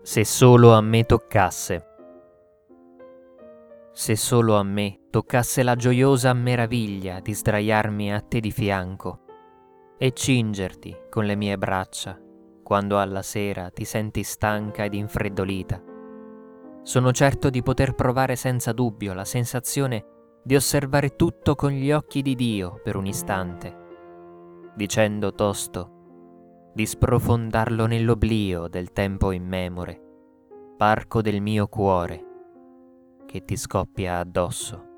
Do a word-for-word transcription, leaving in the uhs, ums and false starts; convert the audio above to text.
Se solo a me toccasse. Se solo a me toccasse la gioiosa meraviglia di sdraiarmi a te di fianco e cingerti con le mie braccia quando alla sera ti senti stanca ed infreddolita. Sono certo di poter provare senza dubbio la sensazione di osservare tutto con gli occhi di Dio per un istante, dicendo tosto di sprofondarlo nell'oblio del tempo immemore, parco del mio cuore che ti scoppia addosso.